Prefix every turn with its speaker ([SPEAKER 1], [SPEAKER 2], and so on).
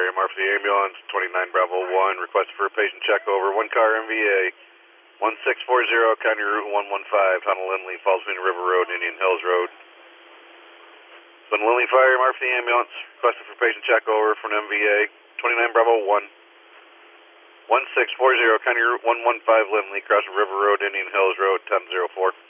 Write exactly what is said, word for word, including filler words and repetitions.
[SPEAKER 1] Fire, M R for the ambulance, twenty-nine Bravo one, request for a patient check over, one car M V A, one six four zero, County Route one one five, Honolulu, Falls Between River Road, Indian Hills Road. Honolulu Fire, M R for the ambulance, requested for patient check over for an M V A, twenty-nine Bravo one, one six four zero, County Route one one five, Lindley, crossing River Road, Indian Hills Road, ten oh four.